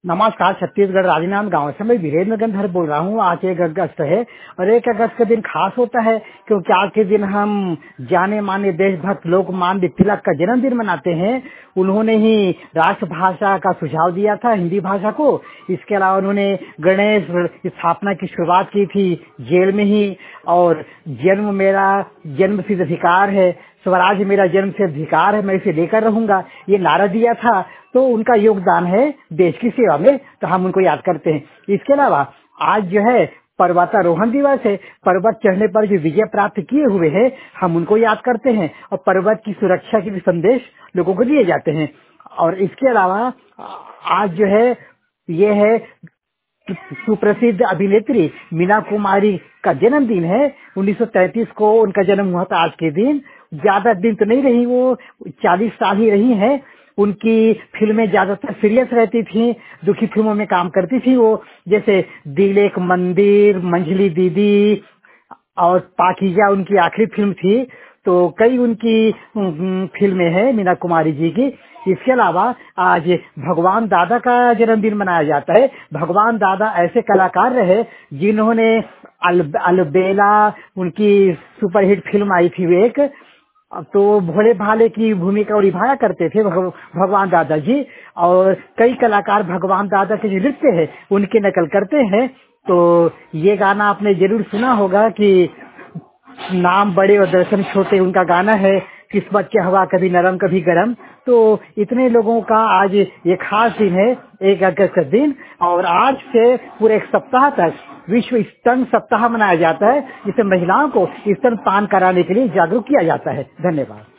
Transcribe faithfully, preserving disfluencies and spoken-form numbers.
नमस्कार। छत्तीसगढ़ राजनांद गांव से मैं वीरेंद्र गंधर बोल रहा हूँ। आज एक अगस्त है और एक अगस्त का दिन खास होता है क्योंकि आज के दिन हम जाने माने देशभक्त लोकमान्य तिलक का जन्मदिन मनाते हैं। उन्होंने ही राष्ट्रभाषा का सुझाव दिया था, हिंदी भाषा को। इसके अलावा उन्होंने गणेश स्थापना की शुरुआत की थी जेल में ही। और जन्म मेरा जन्म सिद्ध अधिकार है, स्वराज मेरा जन्म से अधिकार है, मैं इसे लेकर रहूंगा, ये नारा दिया था। तो उनका योगदान है देश की सेवा में, तो हम उनको याद करते हैं। इसके अलावा आज जो है पर्वतारोहण दिवस है। पर्वत चढ़ने पर जो विजय प्राप्त किए हुए हैं हम उनको याद करते हैं और पर्वत की सुरक्षा के भी संदेश लोगों को दिए जाते हैं। और इसके अलावा आज जो है ये है सुप्रसिद्ध अभिनेत्री मीना कुमारी का जन्मदिन है। उन्नीस सौ तैंतीस को उनका जन्म हुआ था। आज के दिन ज्यादा दिन तो नहीं रही, वो चालीस साल ही रही हैं। उनकी फिल्में ज्यादातर सीरियस रहती थी, दुखी फिल्मों में काम करती थी वो, जैसे दिल एक मंदिर, मंझली दीदी और पाकीजा उनकी आखिरी फिल्म थी। तो कई उनकी फिल्में हैं मीना कुमारी जी की। इसके अलावा आज भगवान दादा का जन्मदिन मनाया जाता है। भगवान दादा ऐसे कलाकार रहे जिन्होंने अल, अलबेला उनकी सुपरहिट फिल्म आई थी एक, तो भोले भाले की भूमिका निभाया करते थे भग, भगवान दादा जी। और कई कलाकार भगवान दादा के जो नृत्य है उनकी नकल करते हैं। तो ये गाना आपने जरूर सुना होगा कि नाम बड़े और दर्शन छोटे, उनका गाना है किस्मत की हवा कभी नरम कभी गरम। तो इतने लोगों का आज ये खास दिन है, एक अगस्त का दिन। और आज से पूरे एक सप्ताह तक विश्व स्तन सप्ताह मनाया जाता है, जिसे महिलाओं को स्तनपान कराने के लिए जागरूक किया जाता है। धन्यवाद।